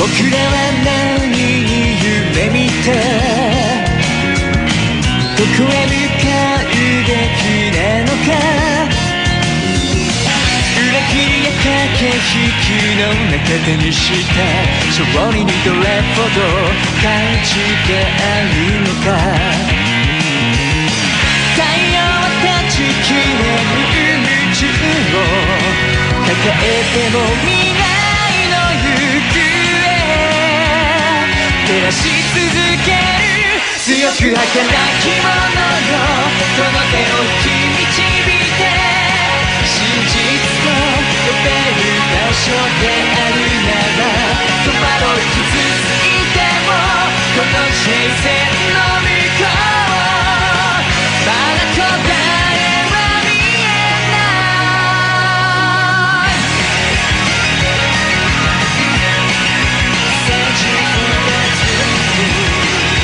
僕らは何に夢見てどこへ向かうべきなのか。裏切りや駆け引きの中でにした勝利にどれほど価値があるのか。太陽は断ち切れる宇宙を抱えても未来の行方照らし続ける強く儚きものよ。この手を引き導いて真実と呼べる場所であるなら戸惑い傷ついてもこの人生の向こうまだ答えは見えない。Searching for the truth。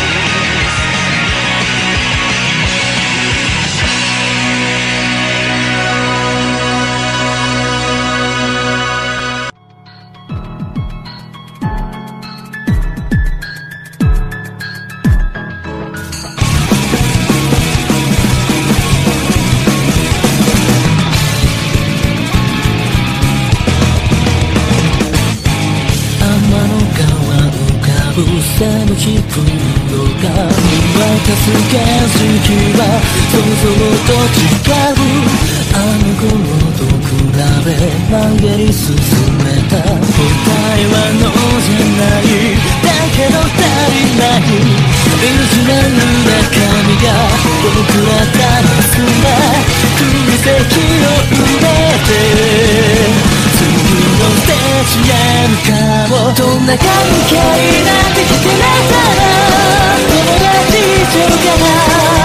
寒き雲が見渡す景色は想像と違う。あの頃と比べ前に進めた答えはノーじゃない。だけど足りない水なる中身が僕らだすら空席を埋めてのステージへ向かおう。どんな関係なんて聞けなかったら友達以上かな。